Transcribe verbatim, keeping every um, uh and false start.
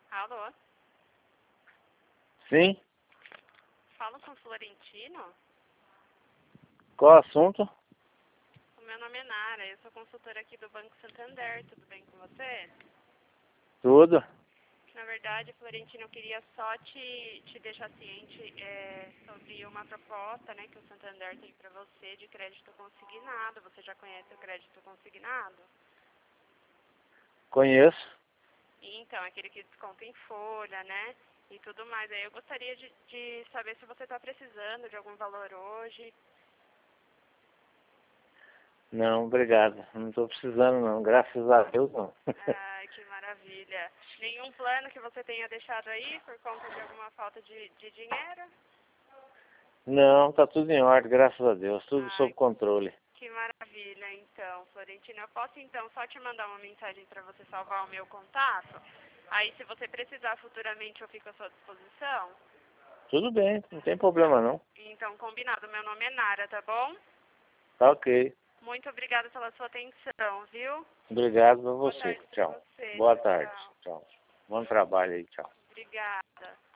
Alô? Sim? Falo com o Florentino? Qual o assunto? O meu nome é Nara, eu sou consultora aqui do Banco Santander, tudo bem com você? Tudo. Na verdade, Florentino, eu queria só te, te deixar ciente é, sobre uma proposta, né, que o Santander tem para você de crédito consignado. Você já conhece o crédito consignado? Conheço. Então, aquele que desconta em folha, né, e tudo mais. Aí eu gostaria de, de saber se você está precisando de algum valor hoje. Não, obrigado. Não estou precisando não. Graças a Deus não. Ai, que maravilha. Nenhum plano que você tenha deixado aí por conta de alguma falta de, de dinheiro? Não, tá tudo em ordem, graças a Deus. Tudo sob Ai, controle. que maravilha, então, Florentino. Eu posso, então, só te mandar uma mensagem para você salvar o meu contato? Aí, se você precisar futuramente, eu fico à sua disposição? Tudo bem, não tem problema não. Então, combinado. Meu nome é Nara, tá bom? Tá ok. Muito obrigada pela sua atenção, viu? Obrigado a Boa você. tarde para Tchau. você. Boa Tchau, tarde. tchau. Tchau. Bom trabalho aí. Tchau. Obrigada.